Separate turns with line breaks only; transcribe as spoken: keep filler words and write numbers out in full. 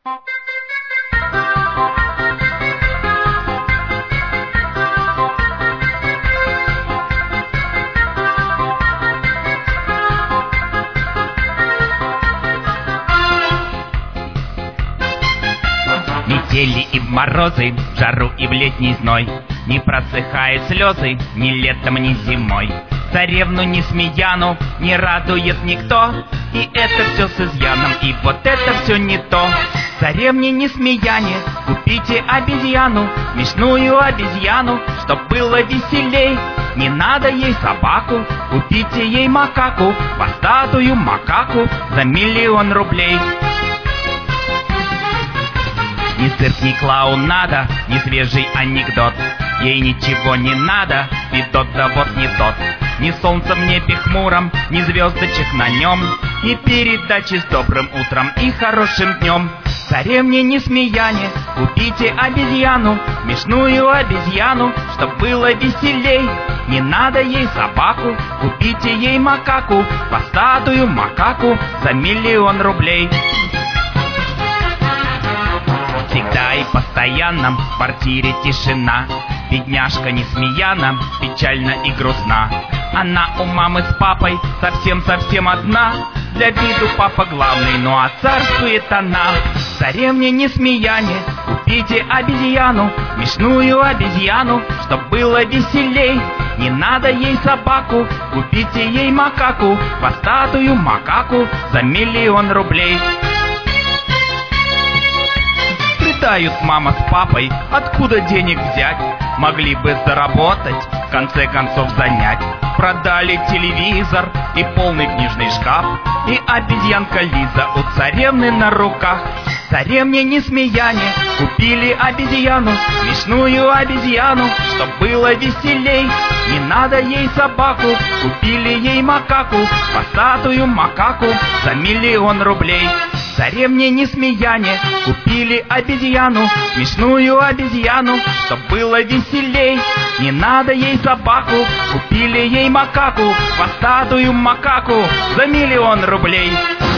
Метели и в морозы, в жару и в летний зной, не просыхают слезы ни летом, ни зимой. Царевну Несмеяну не радует никто, и это все с изъяном, и вот это все не то. Царевне Несмеяне купите обезьяну, смешную обезьяну, чтоб было веселей. Не надо ей собаку, купите ей макаку, хвостатую макаку за миллион рублей. Ни цирк, ни клоунада, ни свежий анекдот, ей ничего не надо, видот да вот не тот. Ни солнца в небе хмуром, ни звездочек на нем, ни передачи с добрым утром и хорошим днем. Царевне Несмеяне купите обезьяну, смешную обезьяну, чтоб было веселей. Не надо ей собаку, купите ей макаку, хвостатую макаку за миллион рублей. Всегда и постоянно в квартире тишина, бедняжка Несмеяна печальна и грустна. Она у мамы с папой совсем-совсем одна, для виду папа главный, ну а царствует она. Царевне Несмеяне купите обезьяну, смешную обезьяну, чтоб было веселей. Не надо ей собаку, купите ей макаку, хвостатую макаку за миллион рублей. Рыдают мама с папой, откуда денег взять? Могли бы заработать, в конце концов занять. Продали телевизор и полный книжный шкаф, и обезьянка Лиза у царевны на руках. Царевне Несмеяне купили обезьяну, смешную обезьяну, чтоб было веселей. Не надо ей собаку, купили ей макаку, хвостатую макаку за миллион рублей. Царевне Несмеяне купили обезьяну, смешную обезьяну, чтоб было веселей. Не надо ей собаку, купили ей макаку, хвостатую макаку за миллион рублей.